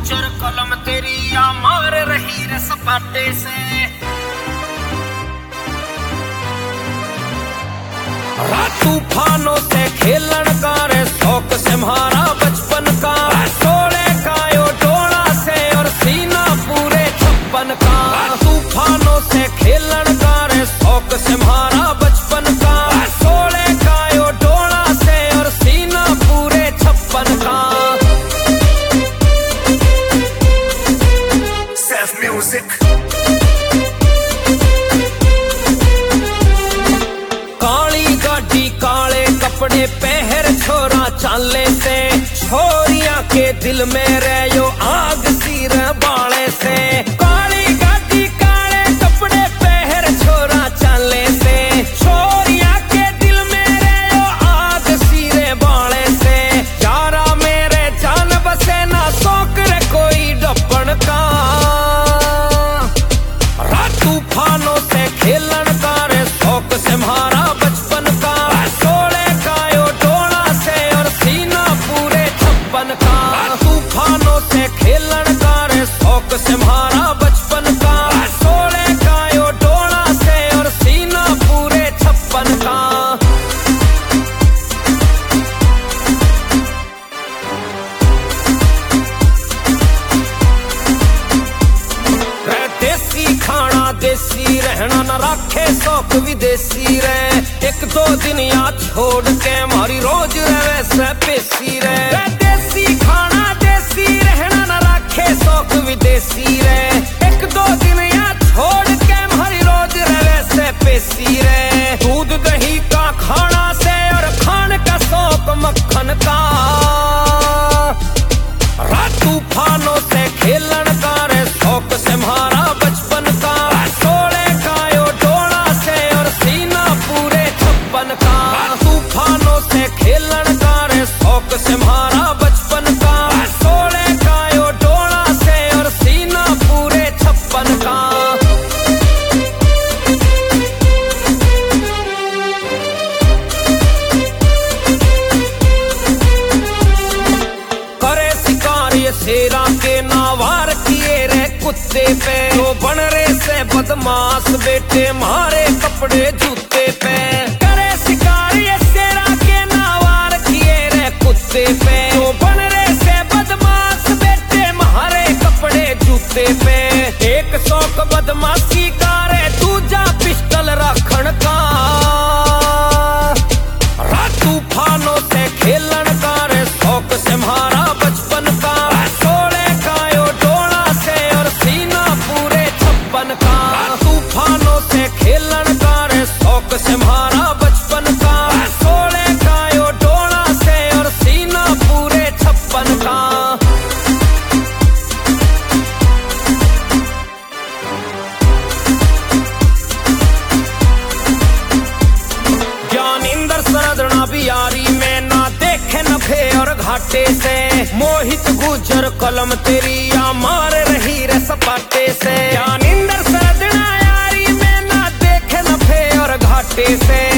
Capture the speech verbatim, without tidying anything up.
गुजर कलम तेरी या मार रही रे सपाटे से। तूफानों से खेलन का रे शौक से हमारा बचपन का, सोले का यो डोला से और सीना पूरे छप्पन का। तूफानों से खेलन का रे शौक से हमारा बचपन का, सोले का यो डोला से और सीना पूरे छप्पन का। Self music कपड़े पहर छोरा चाले से, छोरिया के दिल में रहो आग सिर बाले से। काली गाड़ी काले कपड़े पहर छोरा चाले से, छोरिया के दिल में रहो आग सिर बाले से। यारा मेरे जान बसे ना शौक रे कोई डपन का, रात तूफानों से खेलन का रे शौक से हमारा बचपन का। तूफानों से खेलन का रे शौक से हमारा बचपन का, सोले का यो डोला से और सीना पूरे छप्पन का। देसी खाना देसी रहना न रखे शौक विदेशी रे। एक दो दिन याद छोड़ के हमारी रोज रहे से पेशी रे। देसी खाना देसी रहना न रखे शौक विदेशी रे। एक दो दिन याद छोड़ के हमारी रोज रहे से पेशी रे। दूध दही का खाना से और खान का शौक मक्खन का, रात तूफानों से खेलन का रे शौक से हमारा बचपन का। सोले का यो डोला से और सीना पूरे छप्पन का। तूफानों से खेलन का रे शौक से हमारा बचपन का, सोले का यो डोला से और सीना पूरे छप्पन का। करे शिकार ये शेरा के नावार किए रे कुत्ते पे, तो बन रे से बदमाश बेटे मारे कपड़े जूते पे। करे शिकार ये शेरा के नावार किए रे कुत्ते पे, तो बन रे से बदमाश बेटे मारे कपड़े जूते पे। एक शौक बदमाशी का रे दूजा पिस्टल रखन का, रात तूफानों से खेलन का रे शौक से हमारा बचपन का। सोले का यो डोला से और सीना पूरे छप्पन का। तूफानों से खेलन का रे शौक से हमारा बचपन का, सोले का यो डोला से और सीना पूरे छप्पन का। ज्ञानेंद्र सरदना बियारी में ना देखे नफे और घाटे से। मोहित गुजर कलम तेरी या मार रही रे सपाटे से। ज्ञानेंद्र सरदना यारी में ना देखे नफे और घाटे से।